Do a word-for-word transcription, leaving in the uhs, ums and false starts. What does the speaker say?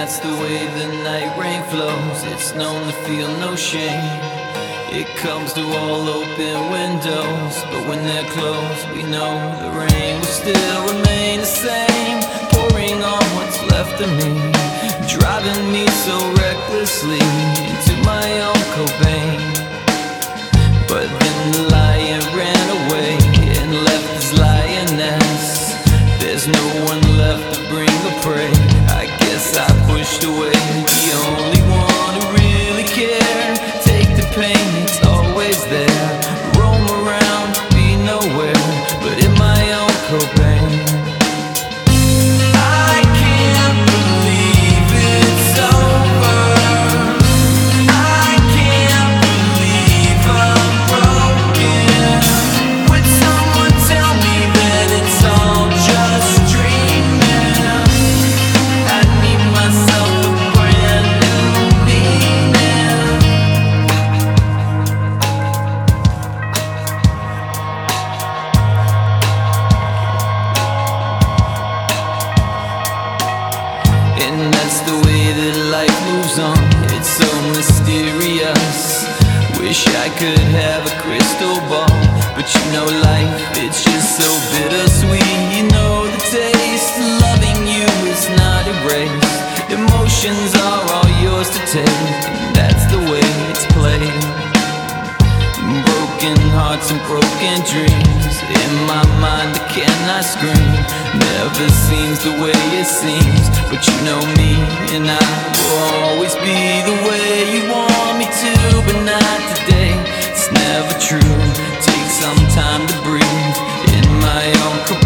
that's the way the night rain flows. It's known to feel no shame. It comes through all open windows, but when they're closed, we know the rain will still remain the same, pouring on what's left of me, driving me so recklessly into my own Cobain. But then the lion ran away and left his lioness. There's no one left to bring the prey. I guess I pushed away the only one who really cared. Take the pain, it's always there. Roam around, be nowhere, but in my own Cobain. I can't believe it's over. I can't believe I'm broken. Would someone tell me that it's all just dreaming? I need myself a brand new meaning. And that's the way that life moves on. It's so mysterious. Wish I could have a crystal ball, but you know life, it's just so bittersweet. You know the taste, loving you is not erased. Emotions are all yours to take, and that's the way it's played. Broken hearts and broken dreams. In my mind I cannot scream. Never seems the way it seems, but you know me, and I will always be the way you want me to. But not today, it's never true. Take some time to breathe in my own